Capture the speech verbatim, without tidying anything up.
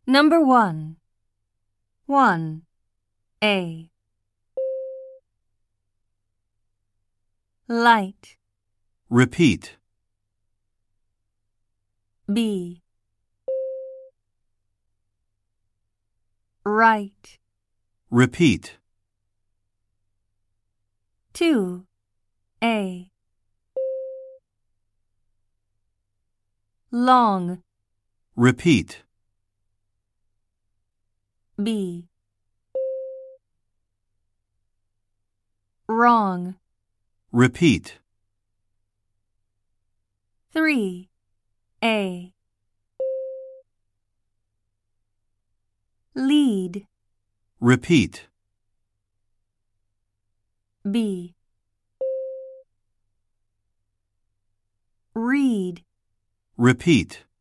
Number one. One. A. Light. Repeat. B. Right. Repeat. Two. A. Long. Repeat. B. Wrong. Repeat. Three. A. Lead. Repeat. B. Read. Repeat.